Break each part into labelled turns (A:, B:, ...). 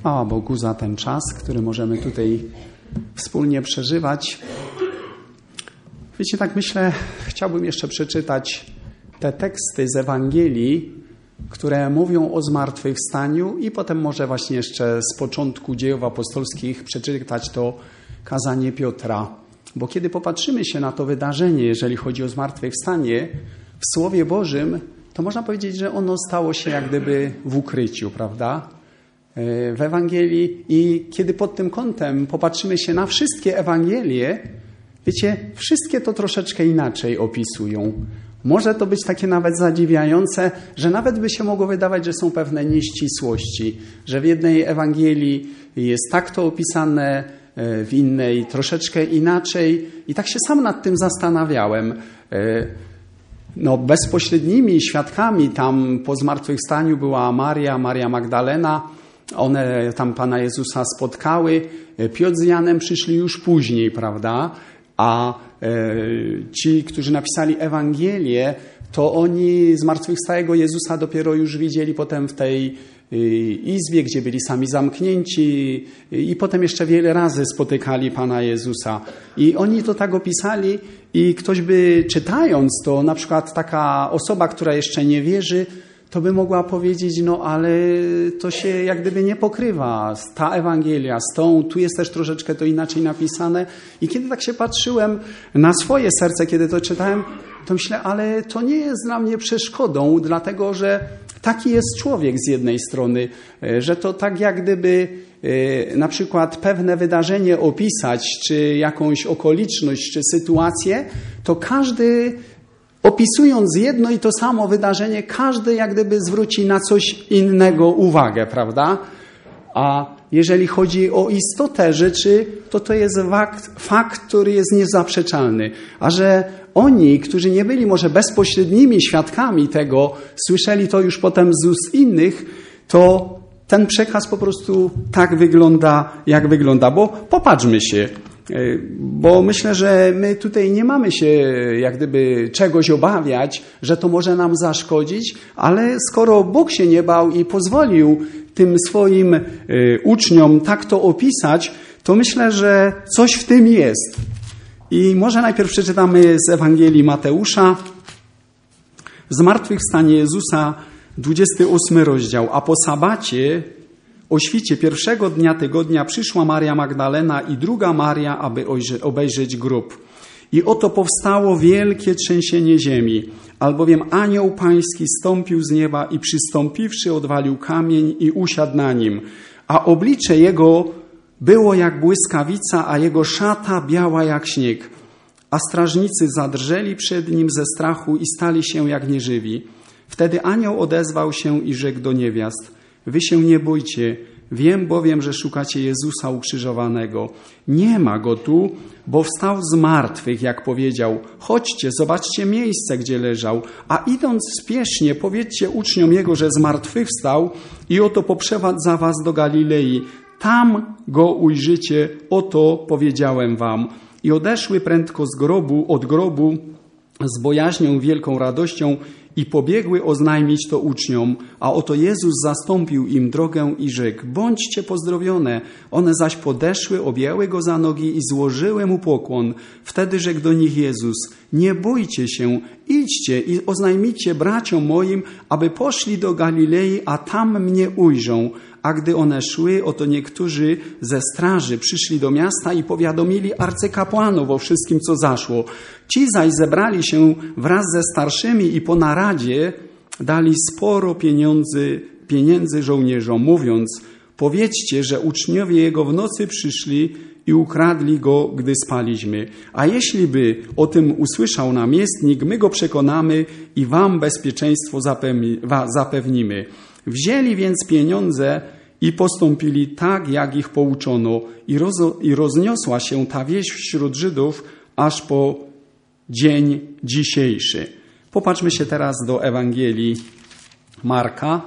A: Chwała Bogu za ten czas, który możemy tutaj wspólnie przeżywać. Wiecie, tak myślę, chciałbym jeszcze przeczytać te teksty z Ewangelii, które mówią o zmartwychwstaniu i potem może właśnie jeszcze z początku Dziejów Apostolskich przeczytać to kazanie Piotra. Bo kiedy popatrzymy się na to wydarzenie, jeżeli chodzi o zmartwychwstanie w Słowie Bożym, to można powiedzieć, że ono stało się jak gdyby w ukryciu, prawda? W Ewangelii. I kiedy pod tym kątem popatrzymy się na wszystkie Ewangelie, wiecie, wszystkie to troszeczkę inaczej opisują. Może to być takie nawet zadziwiające, że nawet by się mogło wydawać, że są pewne nieścisłości, że w jednej Ewangelii jest tak to opisane, w innej troszeczkę inaczej. I tak się sam nad tym zastanawiałem. Bezpośrednimi świadkami tam po zmartwychwstaniu była Maria Magdalena. One tam Pana Jezusa spotkały. Piotr z Janem przyszli już później, prawda? A ci, którzy napisali Ewangelię, to oni zmartwychwstałego Jezusa dopiero już widzieli potem w tej izbie, gdzie byli sami zamknięci i potem jeszcze wiele razy spotykali Pana Jezusa. I oni to tak opisali i ktoś by czytając to, na przykład taka osoba, która jeszcze nie wierzy, to by mogła powiedzieć, ale to się jak gdyby nie pokrywa. Ta Ewangelia z tą, tu jest też troszeczkę to inaczej napisane. I kiedy tak się patrzyłem na swoje serce, kiedy to czytałem, to myślę, ale to nie jest dla mnie przeszkodą, dlatego że taki jest człowiek z jednej strony, że to tak jak gdyby na przykład pewne wydarzenie opisać, czy jakąś okoliczność, czy sytuację, to każdy opisując jedno i to samo wydarzenie, każdy jak gdyby zwróci na coś innego uwagę, prawda? A jeżeli chodzi o istotę rzeczy, to jest fakt, który jest niezaprzeczalny. A że oni, którzy nie byli może bezpośrednimi świadkami tego, słyszeli to już potem z ust innych, to ten przekaz po prostu tak wygląda, jak wygląda. Bo popatrzmy się, bo myślę, że my tutaj nie mamy się jak gdyby czegoś obawiać, że to może nam zaszkodzić, ale skoro Bóg się nie bał i pozwolił tym swoim uczniom tak to opisać, to myślę, że coś w tym jest. I może najpierw przeczytamy z Ewangelii Mateusza, zmartwychwstanie Jezusa, 28 rozdział. A po sabacie, o świcie pierwszego dnia tygodnia przyszła Maria Magdalena i druga Maria, aby obejrzeć grób. I oto powstało wielkie trzęsienie ziemi, albowiem anioł pański zstąpił z nieba i przystąpiwszy odwalił kamień i usiadł na nim. A oblicze jego było jak błyskawica, a jego szata biała jak śnieg. A strażnicy zadrżeli przed nim ze strachu i stali się jak nieżywi. Wtedy anioł odezwał się i rzekł do niewiast: wy się nie bójcie, wiem bowiem, że szukacie Jezusa ukrzyżowanego. Nie ma go tu, bo wstał z martwych, jak powiedział. Chodźcie, zobaczcie miejsce, gdzie leżał. A idąc spiesznie, powiedzcie uczniom jego, że zmartwychwstał i oto poprzewadza was do Galilei. Tam go ujrzycie, oto powiedziałem wam. I odeszły prędko od grobu z bojaźnią, wielką radością i pobiegły oznajmić to uczniom. A oto Jezus zastąpił im drogę i rzekł: bądźcie pozdrowione. One zaś podeszły, objęły go za nogi i złożyły mu pokłon. Wtedy rzekł do nich Jezus: nie bójcie się, idźcie i oznajmijcie braciom moim, aby poszli do Galilei, a tam mnie ujrzą. A gdy one szły, oto niektórzy ze straży przyszli do miasta i powiadomili arcykapłanów o wszystkim, co zaszło. Ci zaś zebrali się wraz ze starszymi i po naradzie dali sporo pieniędzy żołnierzom, mówiąc: powiedzcie, że uczniowie jego w nocy przyszli i ukradli go, gdy spaliśmy. A jeśli by o tym usłyszał namiestnik, my go przekonamy i wam bezpieczeństwo zapewnimy. Wzięli więc pieniądze i postąpili tak, jak ich pouczono. I rozniosła się ta wieść wśród Żydów aż po dzień dzisiejszy. Popatrzmy się teraz do Ewangelii Marka.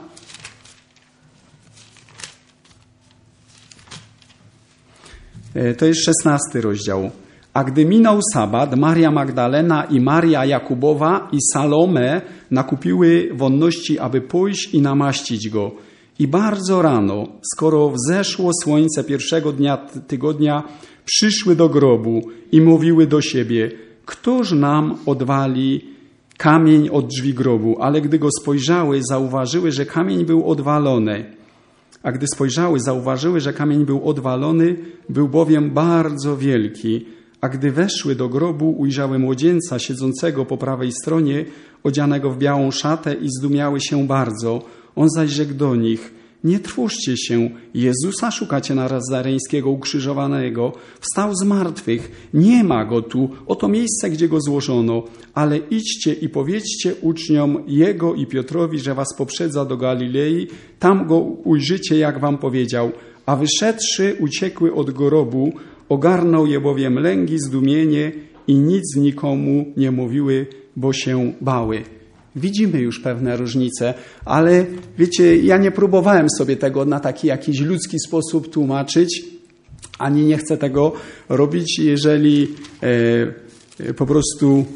A: To jest 16 rozdział. A gdy minął sabat, Maria Magdalena i Maria Jakubowa i Salome nakupiły wonności, aby pójść i namaścić go. I bardzo rano, skoro wzeszło słońce pierwszego dnia tygodnia, przyszły do grobu i mówiły do siebie: któż nam odwali kamień od drzwi grobu? Ale gdy go spojrzały, zauważyły, że kamień był odwalony. A gdy spojrzały, zauważyły, że kamień był odwalony, był bowiem bardzo wielki. A gdy weszły do grobu, ujrzały młodzieńca siedzącego po prawej stronie, odzianego w białą szatę i zdumiały się bardzo. On zaś rzekł do nich: nie trwóżcie się, Jezusa szukacie nazareńskiego ukrzyżowanego. Wstał z martwych, nie ma go tu, oto miejsce, gdzie go złożono. Ale idźcie i powiedzcie uczniom Jego i Piotrowi, że was poprzedza do Galilei, tam go ujrzycie, jak wam powiedział. A wyszedłszy, uciekły od grobu, ogarnął je bowiem lęk i zdumienie i nic nikomu nie mówiły, bo się bały. Widzimy już pewne różnice, ale wiecie, ja nie próbowałem sobie tego na taki jakiś ludzki sposób tłumaczyć, ani nie chcę tego robić, jeżeli po prostu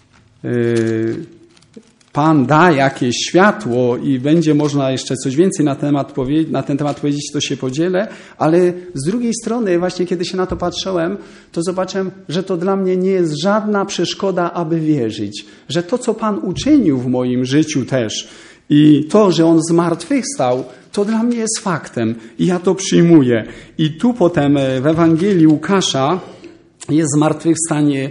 A: Pan da jakieś światło i będzie można jeszcze coś więcej na ten temat powiedzieć, to się podzielę, ale z drugiej strony właśnie kiedy się na to patrzyłem, to zobaczyłem, że to dla mnie nie jest żadna przeszkoda, aby wierzyć, że to, co Pan uczynił w moim życiu też i to, że On zmartwychwstał, to dla mnie jest faktem i ja to przyjmuję. I tu potem w Ewangelii Łukasza jest zmartwychwstanie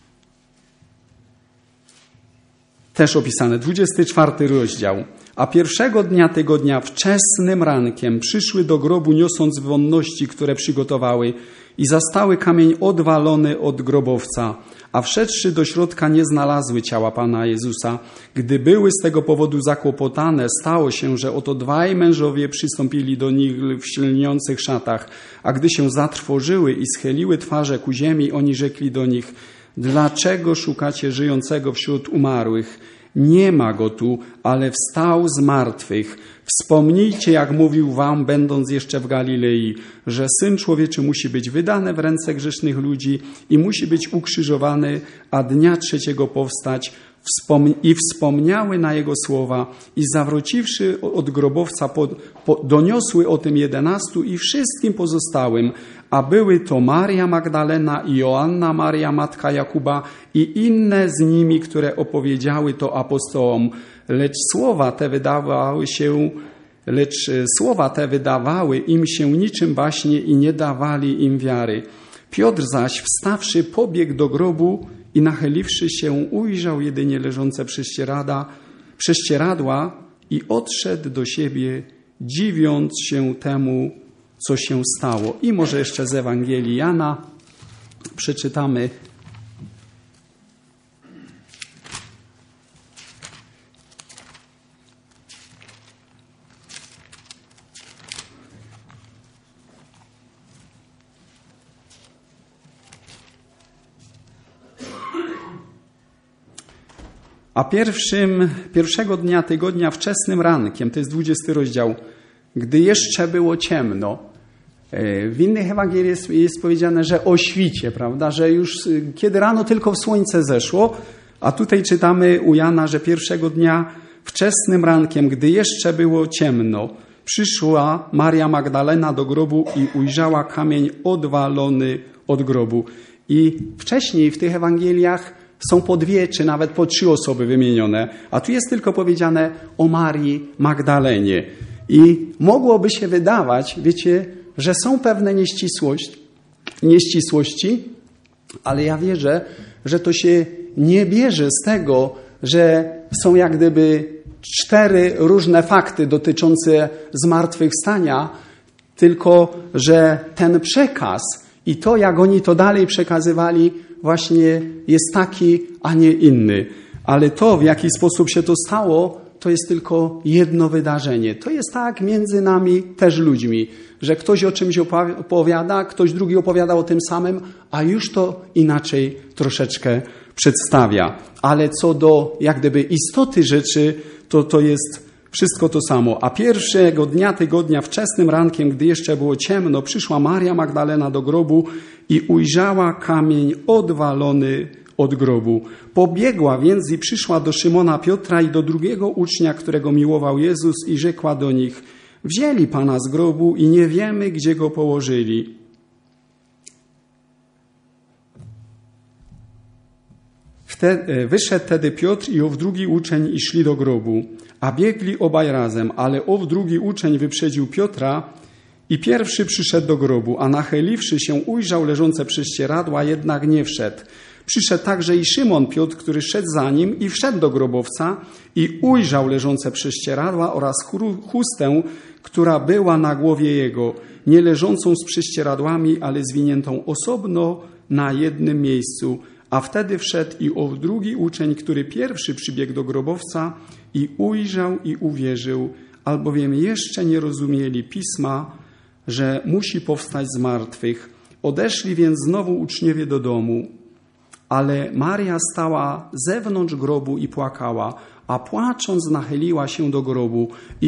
A: też opisane, 24 rozdział. A pierwszego dnia tygodnia wczesnym rankiem przyszły do grobu, niosąc wonności, które przygotowały, i zastały kamień odwalony od grobowca. A wszedłszy do środka, nie znalazły ciała Pana Jezusa. Gdy były z tego powodu zakłopotane, stało się, że oto dwaj mężowie przystąpili do nich w lniących szatach. A gdy się zatrwożyły i schyliły twarze ku ziemi, oni rzekli do nich: dlaczego szukacie żyjącego wśród umarłych? Nie ma go tu, ale wstał z martwych. Wspomnijcie, jak mówił wam, będąc jeszcze w Galilei, że Syn Człowieczy musi być wydany w ręce grzesznych ludzi i musi być ukrzyżowany, a dnia trzeciego powstać. I wspomniały na jego słowa i zawróciwszy od grobowca doniosły o tym 11 i wszystkim pozostałym, a były to Maria Magdalena i Joanna Maria, matka Jakuba i inne z nimi, które opowiedziały to apostołom. Lecz słowa te wydawały im się niczym baśnie i nie dawali im wiary. Piotr zaś wstawszy pobiegł do grobu i nachyliwszy się ujrzał jedynie leżące prześcieradła i odszedł do siebie, dziwiąc się temu, co się stało. I może jeszcze z Ewangelii Jana przeczytamy. A pierwszego dnia tygodnia wczesnym rankiem, to jest 20 rozdział, gdy jeszcze było ciemno. W innych Ewangeliach jest powiedziane, że o świcie, prawda, że już kiedy rano tylko słońce zeszło, a tutaj czytamy u Jana, że pierwszego dnia wczesnym rankiem, gdy jeszcze było ciemno, przyszła Maria Magdalena do grobu i ujrzała kamień odwalony od grobu. I wcześniej w tych Ewangeliach są po 2 czy nawet po 3 osoby wymienione, a tu jest tylko powiedziane o Marii Magdalenie. I mogłoby się wydawać, wiecie, że są pewne nieścisłości, ale ja wierzę, że to się nie bierze z tego, że są jak gdyby 4 różne fakty dotyczące zmartwychwstania, tylko że ten przekaz i to, jak oni to dalej przekazywali, właśnie jest taki, a nie inny. Ale to, w jaki sposób się to stało, to jest tylko jedno wydarzenie. To jest tak między nami też ludźmi, że ktoś o czymś opowiada, ktoś drugi opowiada o tym samym, a już to inaczej troszeczkę przedstawia. Ale co do jak gdyby istoty rzeczy, to jest wszystko to samo. A pierwszego dnia tygodnia wczesnym rankiem, gdy jeszcze było ciemno, przyszła Maria Magdalena do grobu i ujrzała kamień odwalony od grobu. Pobiegła więc i przyszła do Szymona Piotra i do drugiego ucznia, którego miłował Jezus, i rzekła do nich: Wzięli Pana z grobu i nie wiemy, gdzie Go położyli. Wyszedł tedy Piotr i ow drugi uczeń i szli do grobu, a biegli obaj razem, ale ow drugi uczeń wyprzedził Piotra i pierwszy przyszedł do grobu, a nachyliwszy się ujrzał leżące prześcieradła, jednak nie wszedł. Przyszedł także i Szymon Piotr, który szedł za nim i wszedł do grobowca i ujrzał leżące prześcieradła oraz chustę, która była na głowie jego, nie leżącą z prześcieradłami, ale zwiniętą osobno na jednym miejscu. A wtedy wszedł i ow drugi uczeń, który pierwszy przybiegł do grobowca i ujrzał i uwierzył, albowiem jeszcze nie rozumieli Pisma, że musi powstać z martwych. Odeszli więc znowu uczniowie do domu, ale Maria stała zewnątrz grobu i płakała, a płacząc nachyliła się do grobu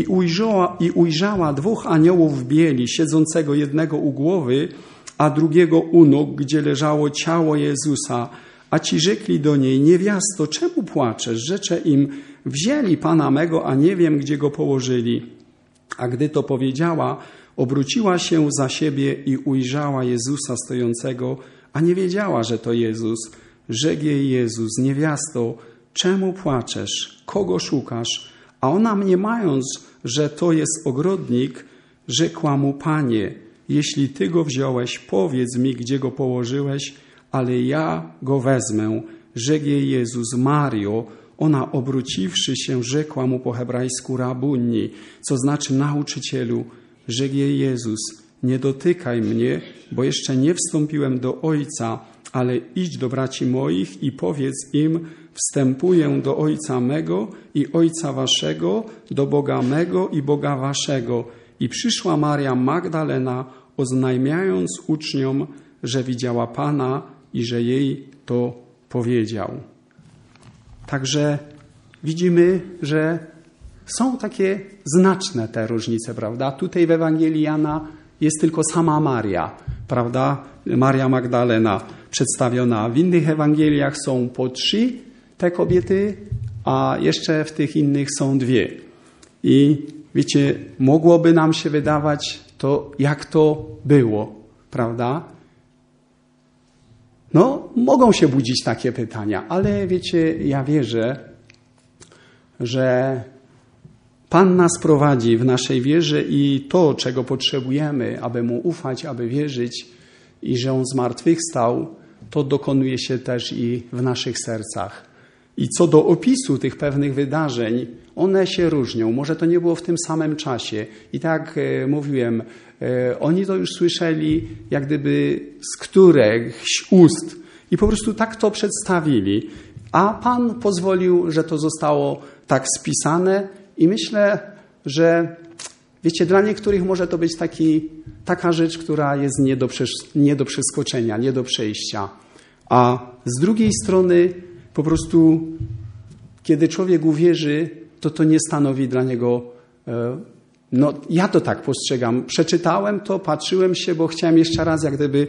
A: i ujrzała dwóch aniołów w bieli, siedzącego jednego u głowy, a drugiego u nóg, gdzie leżało ciało Jezusa. A ci rzekli do niej: niewiasto, czemu płaczesz? Rzecze im: wzięli Pana mego, a nie wiem, gdzie Go położyli. A gdy to powiedziała, obróciła się za siebie i ujrzała Jezusa stojącego, a nie wiedziała, że to Jezus. Rzekł jej Jezus: niewiasto, czemu płaczesz? Kogo szukasz? A ona, mniemając, że to jest ogrodnik, rzekła mu: Panie, jeśli Ty Go wziąłeś, powiedz mi, gdzie Go położyłeś, ale ja Go wezmę. Rzekł jej Jezus: Mario. Ona, obróciwszy się, rzekła mu po hebrajsku: Rabuni, co znaczy nauczycielu. Rzekł jej Jezus: nie dotykaj mnie, bo jeszcze nie wstąpiłem do Ojca, ale idź do braci moich i powiedz im: wstępuję do Ojca mego i Ojca waszego, do Boga mego i Boga waszego. I przyszła Maria Magdalena, oznajmiając uczniom, że widziała Pana i że jej to powiedział. Także widzimy, że są takie znaczne te różnice, prawda? Tutaj w Ewangelii Jana jest tylko sama Maria, prawda? Maria Magdalena przedstawiona. W innych Ewangeliach są po 3 te kobiety, a jeszcze w tych innych są 2. I wiecie, mogłoby nam się wydawać to, jak to było, prawda? No, mogą się budzić takie pytania, ale wiecie, ja wierzę, że Pan nas prowadzi w naszej wierze i to, czego potrzebujemy, aby Mu ufać, aby wierzyć i że On zmartwychwstał, to dokonuje się też i w naszych sercach. I co do opisu tych pewnych wydarzeń, one się różnią. Może to nie było w tym samym czasie. I tak jak mówiłem, oni to już słyszeli jak gdyby z któregoś ust i po prostu tak to przedstawili. A Pan pozwolił, że to zostało tak spisane i myślę, że wiecie, dla niektórych może to być taka rzecz, która jest nie do przeskoczenia, nie do przejścia. A z drugiej strony po prostu, kiedy człowiek uwierzy, to nie stanowi dla niego, no ja to tak postrzegam. Przeczytałem to, patrzyłem się, bo chciałem jeszcze raz jak gdyby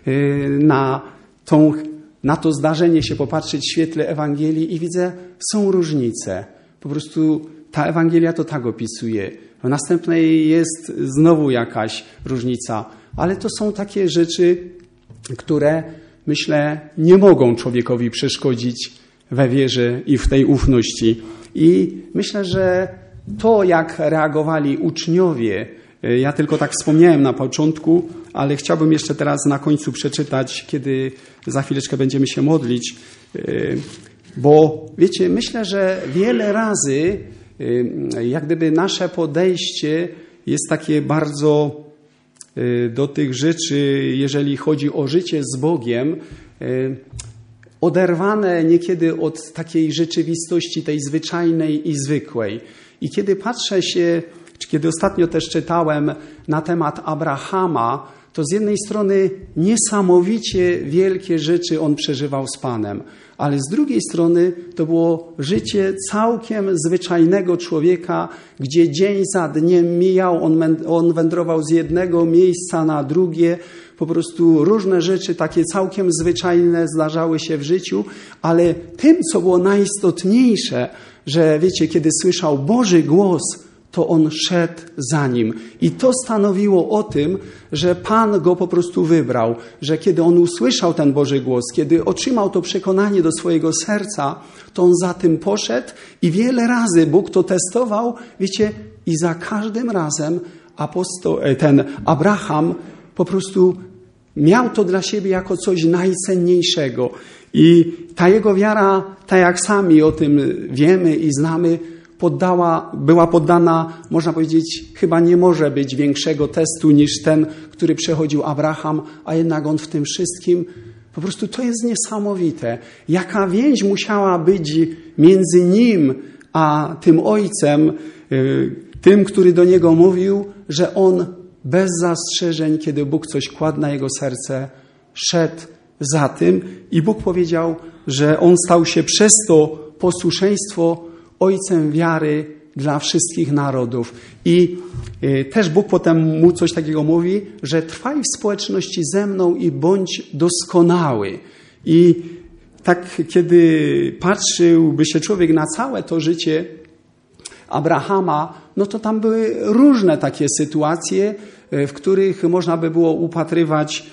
A: na to zdarzenie się popatrzeć w świetle Ewangelii i widzę, są różnice. Po prostu ta Ewangelia to tak opisuje. W następnej jest znowu jakaś różnica. Ale to są takie rzeczy, które myślę nie mogą człowiekowi przeszkodzić we wierze i w tej ufności. I myślę, że to, jak reagowali uczniowie, ja tylko tak wspomniałem na początku, ale chciałbym jeszcze teraz na końcu przeczytać, kiedy za chwileczkę będziemy się modlić, bo wiecie, myślę, że wiele razy jak gdyby nasze podejście jest takie bardzo do tych rzeczy, jeżeli chodzi o życie z Bogiem, oderwane niekiedy od takiej rzeczywistości, tej zwyczajnej i zwykłej. I kiedy patrzę się, czy kiedy ostatnio też czytałem na temat Abrahama, to z jednej strony niesamowicie wielkie rzeczy on przeżywał z Panem, ale z drugiej strony to było życie całkiem zwyczajnego człowieka, gdzie dzień za dniem mijał, on wędrował z jednego miejsca na drugie, po prostu różne rzeczy takie całkiem zwyczajne zdarzały się w życiu, ale tym, co było najistotniejsze, że wiecie, kiedy słyszał Boży głos, to on szedł za nim. I to stanowiło o tym, że Pan go po prostu wybrał, że kiedy on usłyszał ten Boży głos, kiedy otrzymał to przekonanie do swojego serca, to on za tym poszedł i wiele razy Bóg to testował, wiecie, i za każdym razem ten Abraham po prostu miał to dla siebie jako coś najcenniejszego. I ta jego wiara, tak jak sami o tym wiemy i znamy, była poddana, można powiedzieć, chyba nie może być większego testu niż ten, który przechodził Abraham, a jednak on w tym wszystkim, po prostu to jest niesamowite. Jaka więź musiała być między nim a tym ojcem, tym, który do niego mówił, że on bez zastrzeżeń, kiedy Bóg coś kładł na jego serce, szedł za tym i Bóg powiedział, że on stał się przez to posłuszeństwo ojcem wiary dla wszystkich narodów. I też Bóg potem mu coś takiego mówi, że trwaj w społeczności ze mną i bądź doskonały. I tak kiedy patrzyłby się człowiek na całe to życie Abrahama, no to tam były różne takie sytuacje, w których można by było upatrywać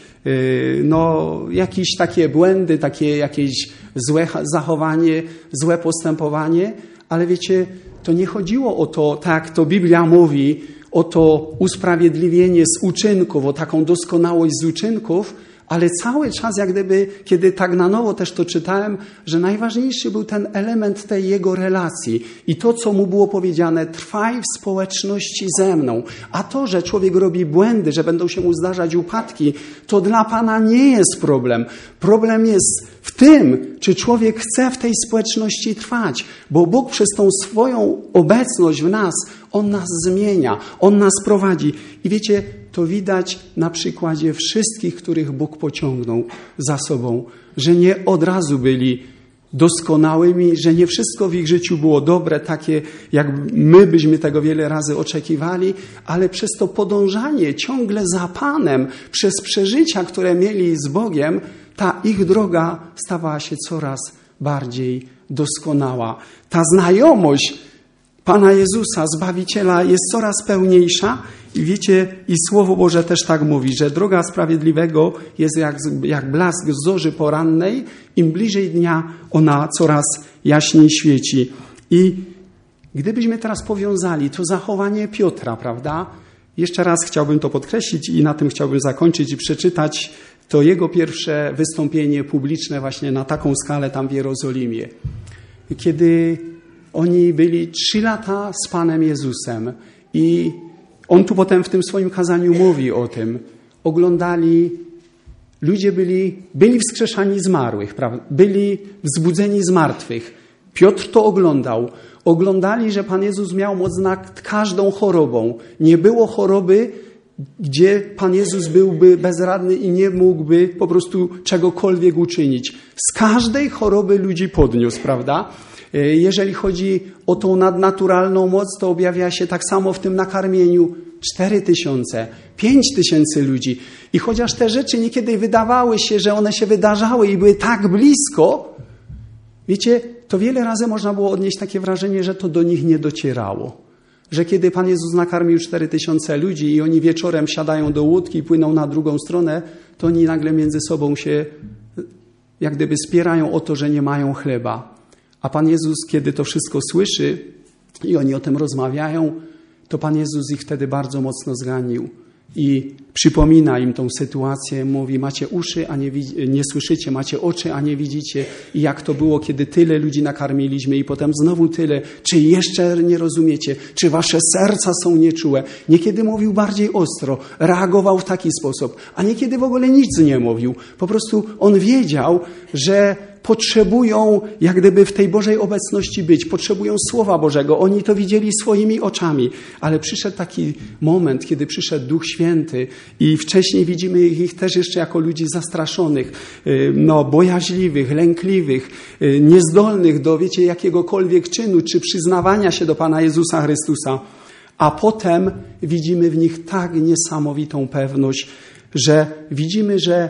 A: jakieś takie błędy, takie jakieś złe zachowanie, złe postępowanie, ale wiecie, to nie chodziło o to, tak jak to Biblia mówi, o to usprawiedliwienie z uczynków, o taką doskonałość z uczynków, ale cały czas, jak gdyby, kiedy tak na nowo też to czytałem, że najważniejszy był ten element tej jego relacji i to, co mu było powiedziane, trwaj w społeczności ze mną. A to, że człowiek robi błędy, że będą się mu zdarzać upadki, to dla Pana nie jest problem. Problem jest w tym, czy człowiek chce w tej społeczności trwać, bo Bóg przez tą swoją obecność w nas, On nas zmienia, On nas prowadzi. I wiecie, to widać na przykładzie wszystkich, których Bóg pociągnął za sobą, że nie od razu byli doskonałymi, że nie wszystko w ich życiu było dobre, takie jak my byśmy tego wiele razy oczekiwali, ale przez to podążanie ciągle za Panem, przez przeżycia, które mieli z Bogiem, ta ich droga stawała się coraz bardziej doskonała. Ta znajomość Pana Jezusa, Zbawiciela, jest coraz pełniejsza i wiecie, i Słowo Boże też tak mówi, że droga sprawiedliwego jest jak blask zorzy porannej, im bliżej dnia ona coraz jaśniej świeci. I gdybyśmy teraz powiązali to zachowanie Piotra, prawda? Jeszcze raz chciałbym to podkreślić i na tym chciałbym zakończyć i przeczytać to jego pierwsze wystąpienie publiczne właśnie na taką skalę tam w Jerozolimie. Kiedy oni byli 3 lata z Panem Jezusem i on tu potem w tym swoim kazaniu mówi o tym. Oglądali, ludzie byli wskrzeszani zmarłych, prawda? Byli wzbudzeni z martwych. Piotr to oglądał. Oglądali, że Pan Jezus miał moc nad każdą chorobą. Nie było choroby, gdzie Pan Jezus byłby bezradny i nie mógłby po prostu czegokolwiek uczynić. Z każdej choroby ludzi podniósł, prawda? Jeżeli chodzi o tą nadnaturalną moc, to objawia się tak samo w tym nakarmieniu 4000, 5000 ludzi. I chociaż te rzeczy niekiedy wydawały się, że one się wydarzały i były tak blisko, wiecie, to wiele razy można było odnieść takie wrażenie, że to do nich nie docierało. Że kiedy Pan Jezus nakarmił 4000 ludzi i oni wieczorem siadają do łódki i płyną na drugą stronę, to oni nagle między sobą się jak gdyby spierają o to, że nie mają chleba. A Pan Jezus, kiedy to wszystko słyszy i oni o tym rozmawiają, to Pan Jezus ich wtedy bardzo mocno zranił i przypomina im tą sytuację. Mówi, macie uszy, a nie słyszycie, macie oczy, a nie widzicie. I jak to było, kiedy tyle ludzi nakarmiliśmy i potem znowu tyle. Czy jeszcze nie rozumiecie? Czy wasze serca są nieczułe? Niekiedy mówił bardziej ostro, reagował w taki sposób, a niekiedy w ogóle nic nie mówił. Po prostu on wiedział, że potrzebują jak gdyby w tej Bożej obecności być, potrzebują Słowa Bożego. Oni to widzieli swoimi oczami, ale przyszedł taki moment, kiedy przyszedł Duch Święty i wcześniej widzimy ich też jeszcze jako ludzi zastraszonych, bojaźliwych, lękliwych, niezdolnych do, wiecie, jakiegokolwiek czynu czy przyznawania się do Pana Jezusa Chrystusa. A potem widzimy w nich tak niesamowitą pewność, że widzimy, że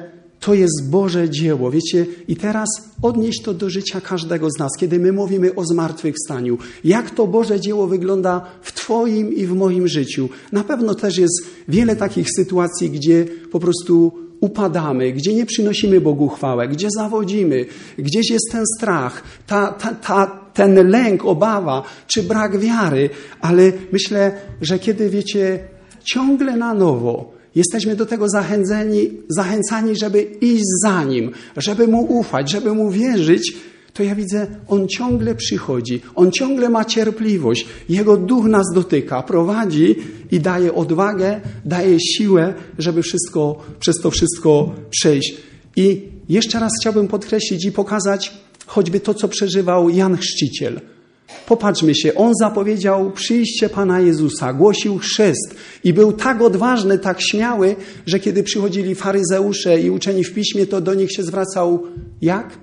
A: To jest Boże dzieło, wiecie? I teraz odnieś to do życia każdego z nas, kiedy my mówimy o zmartwychwstaniu. Jak to Boże dzieło wygląda w Twoim i w moim życiu? Na pewno też jest wiele takich sytuacji, gdzie po prostu upadamy, gdzie nie przynosimy Bogu chwałę, gdzie zawodzimy, gdzieś jest ten strach, ten lęk, obawa, czy brak wiary. Ale myślę, że kiedy, wiecie, ciągle na nowo jesteśmy do tego zachęcani, żeby iść za Nim, żeby Mu ufać, żeby Mu wierzyć, to ja widzę, On ciągle przychodzi, On ciągle ma cierpliwość, Jego Duch nas dotyka, prowadzi i daje odwagę, daje siłę, żeby przez to wszystko przejść. I jeszcze raz chciałbym podkreślić i pokazać choćby to, co przeżywał Jan Chrzciciel. Popatrzmy się, on zapowiedział przyjście Pana Jezusa, głosił chrzest i był tak odważny, tak śmiały, że kiedy przychodzili faryzeusze i uczeni w piśmie, to do nich się zwracał jak?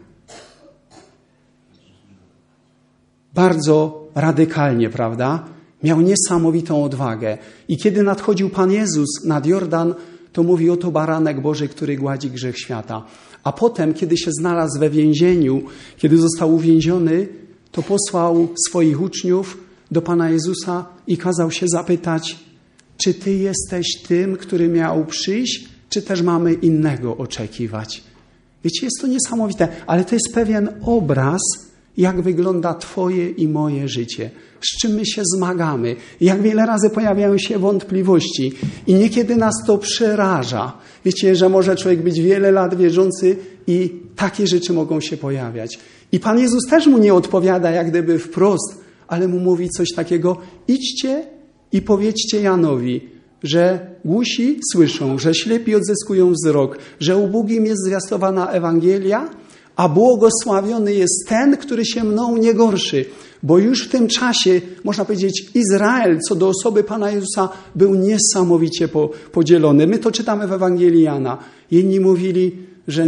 A: Bardzo radykalnie, prawda? Miał niesamowitą odwagę. I kiedy nadchodził Pan Jezus nad Jordan, to mówi, oto baranek Boży, który gładzi grzech świata. A potem, kiedy się znalazł we więzieniu, kiedy został uwięziony, to posłał swoich uczniów do Pana Jezusa i kazał się zapytać, czy Ty jesteś tym, który miał przyjść, czy też mamy innego oczekiwać? Wiecie, jest to niesamowite, ale to jest pewien obraz, jak wygląda Twoje i moje życie, z czym my się zmagamy, jak wiele razy pojawiają się wątpliwości i niekiedy nas to przeraża. Wiecie, że może człowiek być wiele lat wierzący i takie rzeczy mogą się pojawiać. I Pan Jezus też mu nie odpowiada jak gdyby wprost, ale mu mówi coś takiego, idźcie i powiedzcie Janowi, że głusi słyszą, że ślepi odzyskują wzrok, że ubogim jest zwiastowana Ewangelia, a błogosławiony jest ten, który się mną nie gorszy. Bo już w tym czasie, można powiedzieć, Izrael co do osoby Pana Jezusa był niesamowicie podzielony. My to czytamy w Ewangelii Jana. Jedni mówili, że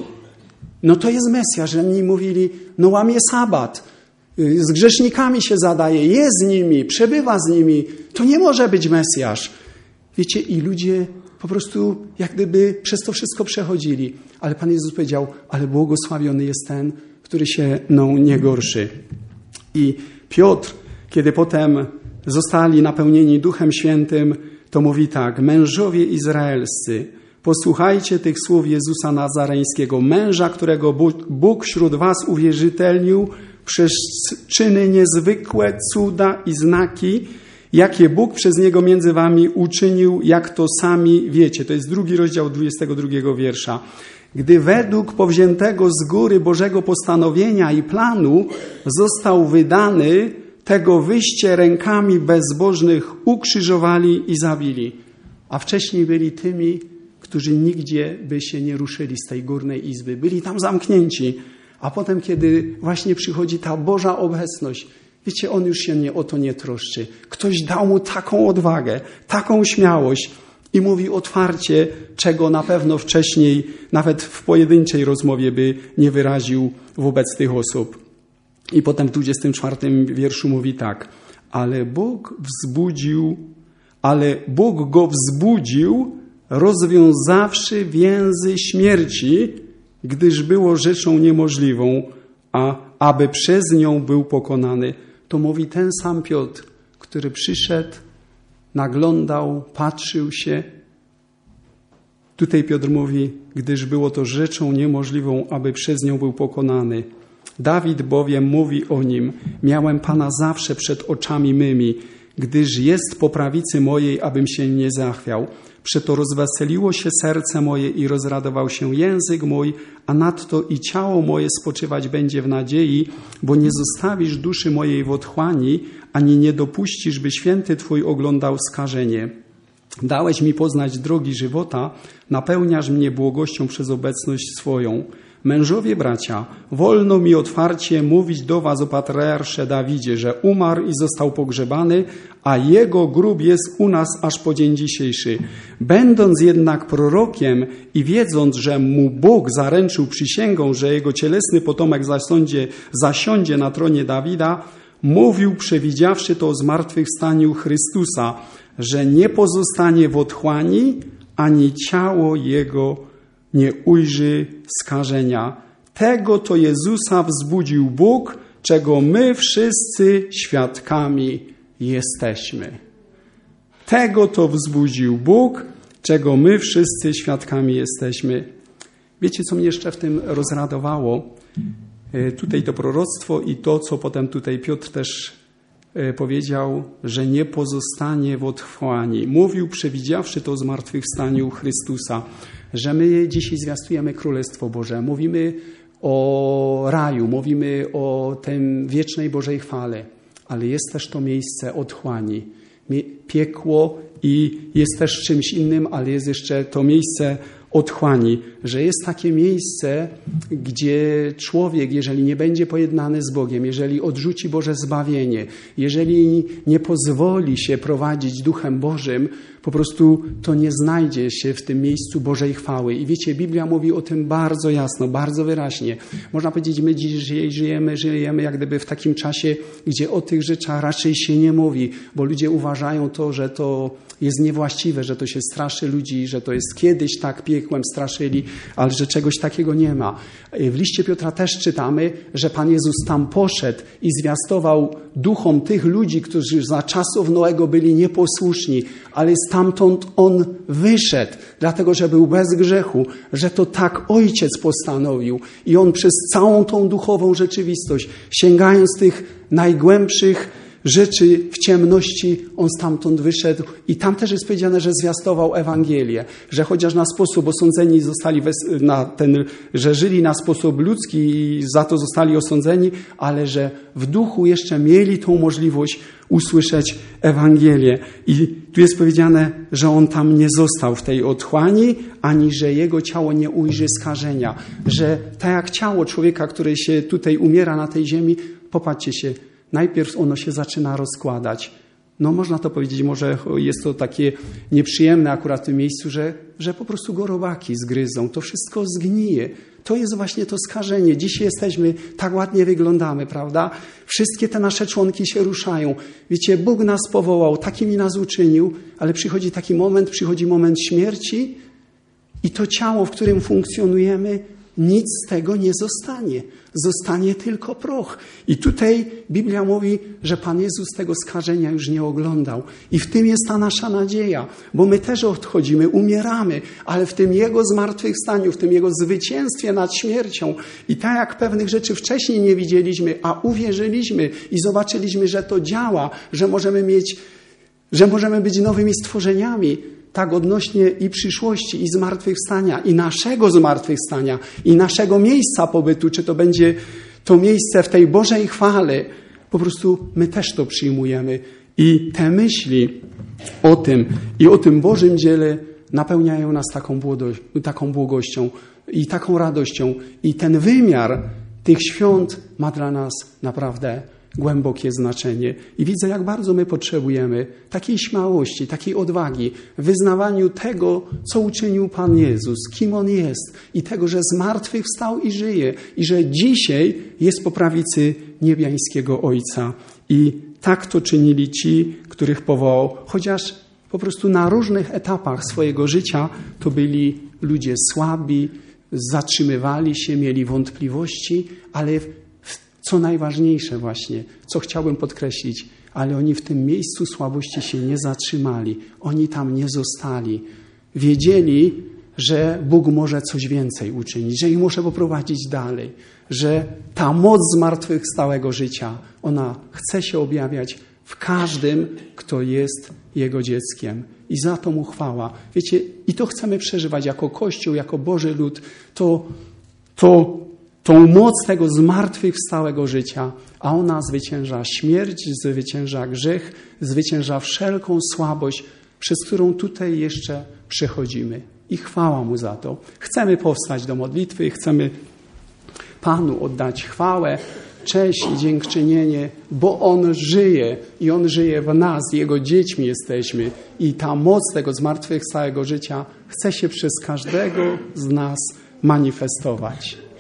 A: no to jest Mesjasz. Inni mówili, no łamie sabat, z grzesznikami się zadaje, jest z nimi, przebywa z nimi. To nie może być Mesjasz. Wiecie, i ludzie po prostu jak gdyby przez to wszystko przechodzili. Ale Pan Jezus powiedział, ale błogosławiony jest ten, który się mną nie gorszy. I Piotr, kiedy potem zostali napełnieni Duchem Świętym, to mówi tak, mężowie izraelscy, posłuchajcie tych słów Jezusa Nazareńskiego, męża, którego Bóg wśród was uwierzytelnił przez czyny niezwykłe, cuda i znaki, jakie Bóg przez Niego między wami uczynił, jak to sami wiecie. To jest 2 rozdział 22 wiersza. Gdy według powziętego z góry Bożego postanowienia i planu został wydany, tego wyście rękami bezbożnych ukrzyżowali i zabili. A wcześniej byli tymi, którzy nigdzie by się nie ruszyli z tej górnej izby. Byli tam zamknięci. A potem, kiedy właśnie przychodzi ta Boża obecność, wiecie, on już się o to nie troszczy. Ktoś dał mu taką odwagę, taką śmiałość i mówi otwarcie, czego na pewno wcześniej, nawet w pojedynczej rozmowie by nie wyraził wobec tych osób. I potem w 24 wierszu mówi tak, ale Bóg go wzbudził, rozwiązawszy więzy śmierci, gdyż było rzeczą niemożliwą, aby przez nią był pokonany. To mówi ten sam Piotr, który przyszedł, naglądał, patrzył się. Tutaj Piotr mówi, gdyż było to rzeczą niemożliwą, aby przez nią był pokonany. Dawid bowiem mówi o nim, miałem Pana zawsze przed oczami mymi, gdyż jest po prawicy mojej, abym się nie zachwiał. Przeto rozweseliło się serce moje i rozradował się język mój, a nadto i ciało moje spoczywać będzie w nadziei, bo nie zostawisz duszy mojej w otchłani, ani nie dopuścisz, by święty Twój oglądał skażenie. Dałeś mi poznać drogi żywota, napełniasz mnie błogością przez obecność swoją. Mężowie bracia, wolno mi otwarcie mówić do was o patriarsze Dawidzie, że umarł i został pogrzebany, a jego grób jest u nas aż po dzień dzisiejszy. Będąc jednak prorokiem i wiedząc, że mu Bóg zaręczył przysięgą, że jego cielesny potomek zasiądzie na tronie Dawida, mówił, przewidziawszy to o zmartwychwstaniu Chrystusa, że nie pozostanie w otchłani, ani ciało jego nie ujrzy skażenia. Tego to Jezusa wzbudził Bóg, czego my wszyscy świadkami jesteśmy. Tego to wzbudził Bóg, czego my wszyscy świadkami jesteśmy. Wiecie, co mnie jeszcze w tym rozradowało? Tutaj to proroctwo i to, co potem tutaj Piotr też powiedział, że nie pozostanie w otchłani. Mówił, przewidziawszy to zmartwychwstaniu Chrystusa, że my dzisiaj zwiastujemy Królestwo Boże. Mówimy o raju, mówimy o tej wiecznej Bożej chwale, ale jest też to miejsce otchłani. Piekło i jest też czymś innym, ale jest jeszcze to miejsce otchłani, że jest takie miejsce, gdzie człowiek, jeżeli nie będzie pojednany z Bogiem, jeżeli odrzuci Boże zbawienie, jeżeli nie pozwoli się prowadzić Duchem Bożym, po prostu to nie znajdzie się w tym miejscu Bożej chwały. I wiecie, Biblia mówi o tym bardzo jasno, bardzo wyraźnie. Można powiedzieć, my dzisiaj żyjemy jak gdyby w takim czasie, gdzie o tych rzeczach raczej się nie mówi, bo ludzie uważają to, że to jest niewłaściwe, że to się straszy ludzi, że to jest kiedyś tak piekłem straszyli, ale że czegoś takiego nie ma. W liście Piotra też czytamy, że Pan Jezus tam poszedł i zwiastował duchom tych ludzi, którzy za czasów Noego byli nieposłuszni, ale stamtąd On wyszedł, dlatego że był bez grzechu, że to tak Ojciec postanowił i On przez całą tą duchową rzeczywistość, sięgając tych najgłębszych rzeczy w ciemności, On stamtąd wyszedł i tam też jest powiedziane, że zwiastował Ewangelię, że chociaż na sposób osądzeni zostali, że żyli na sposób ludzki i za to zostali osądzeni, ale że w duchu jeszcze mieli tą możliwość usłyszeć Ewangelię. I tu jest powiedziane, że On tam nie został w tej otchłani, ani że Jego ciało nie ujrzy skażenia, że tak jak ciało człowieka, które się tutaj umiera na tej ziemi, popatrzcie się, najpierw ono się zaczyna rozkładać. No można to powiedzieć, może jest to takie nieprzyjemne akurat w tym miejscu, że po prostu go robaki zgryzą. To wszystko zgnije. To jest właśnie to skażenie. Dzisiaj jesteśmy, tak ładnie wyglądamy, prawda? Wszystkie te nasze członki się ruszają. Wiecie, Bóg nas powołał, takimi nas uczynił, ale przychodzi moment śmierci i to ciało, w którym funkcjonujemy, nic z tego nie zostanie. Zostanie tylko proch. I tutaj Biblia mówi, że Pan Jezus tego skażenia już nie oglądał. I w tym jest ta nasza nadzieja, bo my też odchodzimy, umieramy, ale w tym Jego zmartwychwstaniu, w tym Jego zwycięstwie nad śmiercią i tak jak pewnych rzeczy wcześniej nie widzieliśmy, a uwierzyliśmy i zobaczyliśmy, że to działa, że możemy być nowymi stworzeniami, tak odnośnie i przyszłości, i zmartwychwstania, i naszego zmartwychwstania, i naszego miejsca pobytu, czy to będzie to miejsce w tej Bożej chwale, po prostu my też to przyjmujemy. I te myśli o tym Bożym dziele napełniają nas taką błogością i taką radością. I ten wymiar tych świąt ma dla nas naprawdę głębokie znaczenie. I widzę, jak bardzo my potrzebujemy takiej śmiałości, takiej odwagi w wyznawaniu tego, co uczynił Pan Jezus, kim On jest i tego, że zmartwychwstał i żyje i że dzisiaj jest po prawicy niebiańskiego Ojca. I tak to czynili ci, których powołał, chociaż po prostu na różnych etapach swojego życia to byli ludzie słabi, zatrzymywali się, mieli wątpliwości, ale co najważniejsze właśnie, co chciałbym podkreślić, ale oni w tym miejscu słabości się nie zatrzymali. Oni tam nie zostali. Wiedzieli, że Bóg może coś więcej uczynić, że ich może poprowadzić dalej, że ta moc zmartwychwstałego życia, ona chce się objawiać w każdym, kto jest Jego dzieckiem. I za to Mu chwała. Wiecie, i to chcemy przeżywać jako Kościół, jako Boży lud, tą moc tego zmartwychwstałego życia, a ona zwycięża śmierć, zwycięża grzech, zwycięża wszelką słabość, przez którą tutaj jeszcze przechodzimy. I chwała Mu za to. Chcemy powstać do modlitwy, chcemy Panu oddać chwałę, cześć i dziękczynienie, bo On żyje i On żyje w nas, Jego dziećmi jesteśmy i ta moc tego zmartwychwstałego życia chce się przez każdego z nas manifestować.